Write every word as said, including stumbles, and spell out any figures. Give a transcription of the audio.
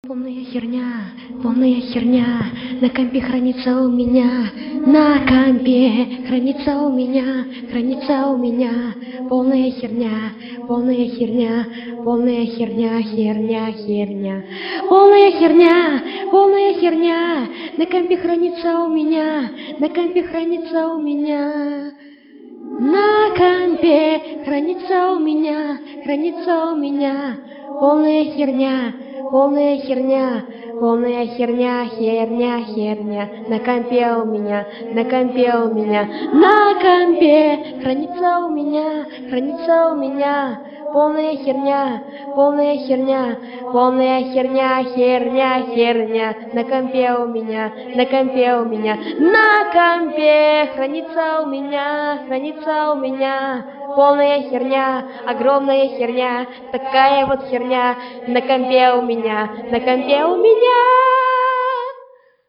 Полная херня, полная херня, на компе хранится у меня, на компе хранится у меня, хранится у меня, полная херня, полная херня, полная херня, херня, херня, полная херня, полная херня, на компе хранится у меня, на компе хранится у меня. На компе хранится у меня, хранится у меня, полная херня, полная херня, полная херня, херня, херня, на компе у меня, на компе у меня, на компе хранится у меня, хранится у меня, полная херня, полная херня, полная херня, херня, херня, на компе у меня, на компе у меня, на компе хранится у меня, хранится у меня, полная херня, огромная херня, такая вот херня, на компе у меня, на компе у меня.